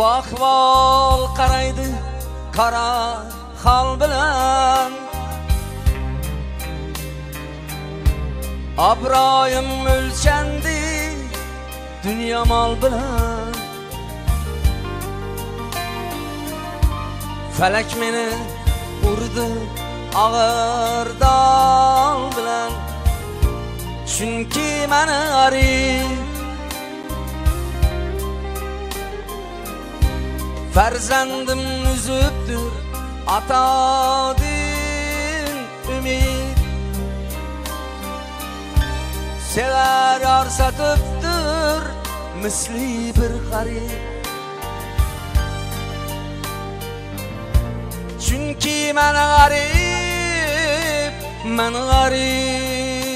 Bakval qaraydi qara xal bilan Abroyim o'lchandi dunyo mal bilan Falak meni urdi ağır dal bilan Chunki meni g'arib farzandim üzüptür atadın ümit Sever arsatıptır misli bir garip Çünkü men garip, men garip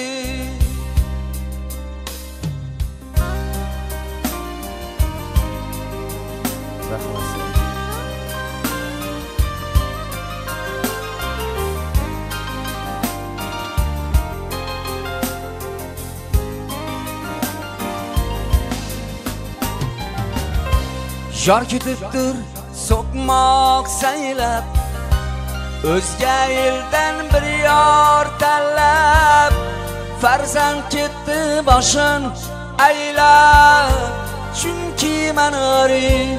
Jar kütüptür sokmak saylab Özge elden bir yar tellab Farzand ketdi başın eylab Çünkü men g'arib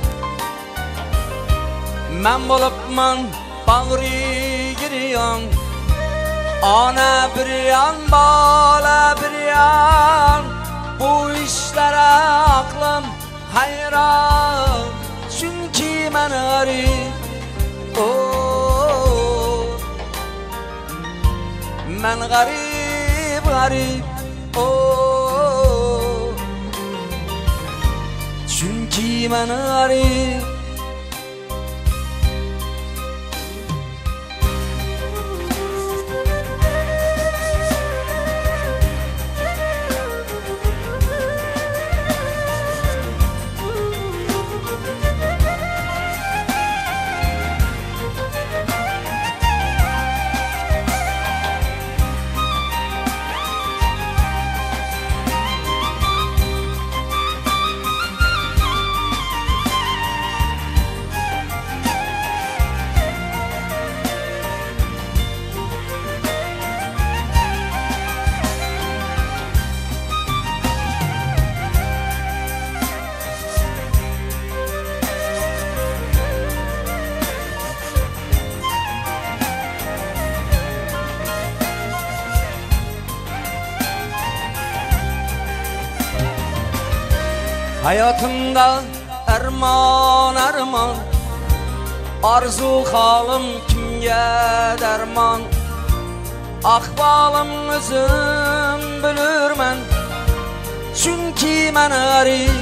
Men bo'libman bag'ri giryon Ona bir yan bola bir yan Bu ishlari aqlim hayron Çünkü men g'arib Men g'arib g'arib Çünkü men g'arib Hayatımda armon armon Arzu halim kimga derman Ahvalim özüm bilirmen Çünkü men g'arib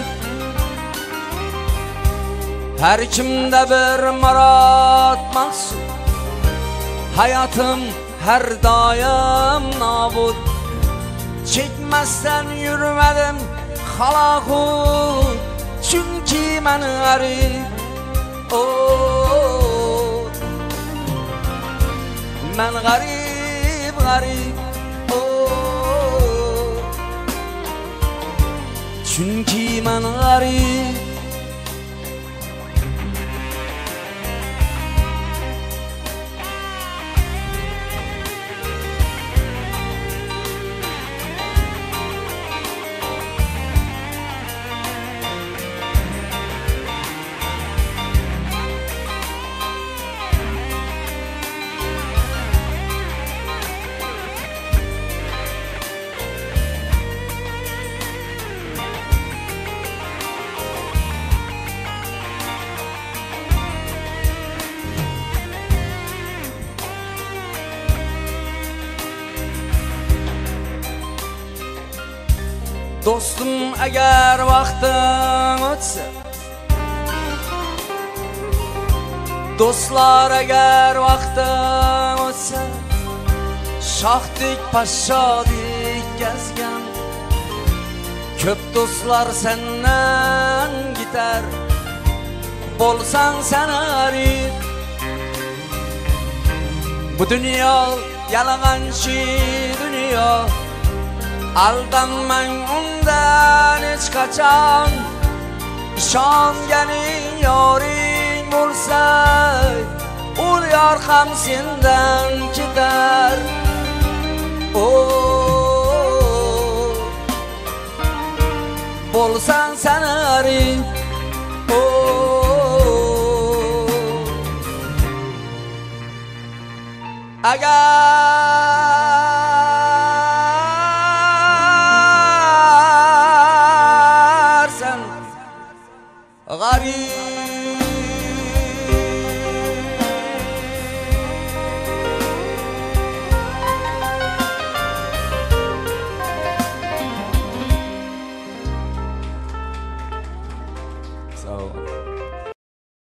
Her kimde bir marat maksud Hayatım her daim nabud Çekmezsen yürümedim halakut Çünkü men g'arib Men g'arib g'arib Çünkü men g'arib Dostum eğer vaktin ötse Dostlar eğer vaktin ötse Şahdik paşadik gezgen Köp dostlar senden gider Bolsan sen g'arib Bu dünya yalğançı dünya Aldanmang undan hech qachon ishonganing yoring bo'lsa ul yor ham sendan ketar. Bo'lsang sanaring agar sen g'arib